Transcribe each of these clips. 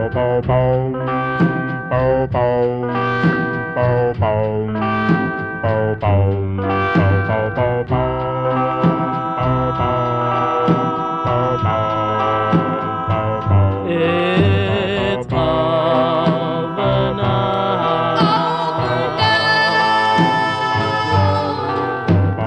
It's over now.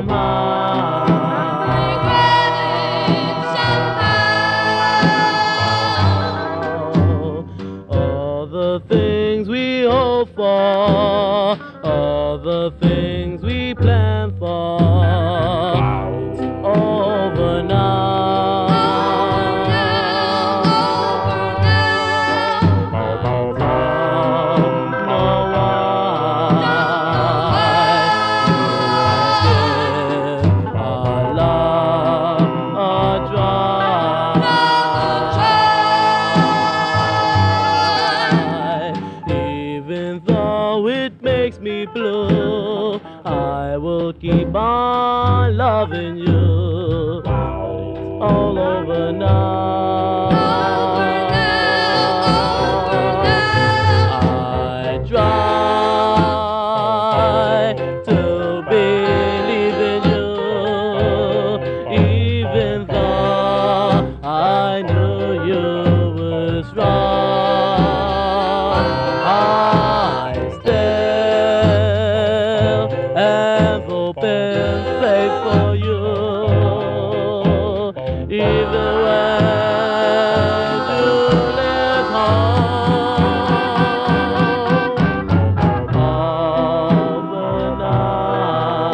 Somehow, all the things we hope for, all the things we plan for, it's over now. Even though it makes me blue, I will keep on loving you. It's all over now. I try to believe in you, even though I knew you was wrong. I still have hope and faith for you, even when you left home. Over now.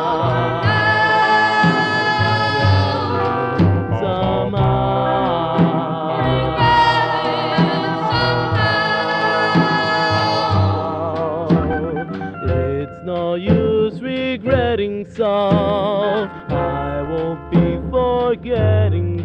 It's no use regretting, so I won't be forgetting